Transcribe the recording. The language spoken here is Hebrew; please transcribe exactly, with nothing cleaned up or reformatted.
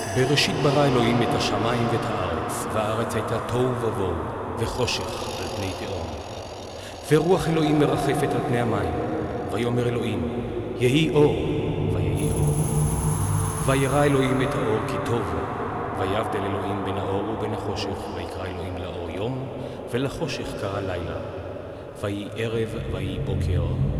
בראשית ברא אלוהים את השמיים ואת הארץ, והארץ הייתה תוהו ובוהו, וחושך על פני תהום. ורוח אלוהים מרחפת על פני המים, ויאמר אלוהים, יהי אור, ויהי אור. וירא אלוהים את האור כי טוב הוא, ויבדל אלוהים בין האור ובין החושך, ויקרא אלוהים לאור יום, ולחושך קרא לילה. ויהי ערב ויהי בוקר,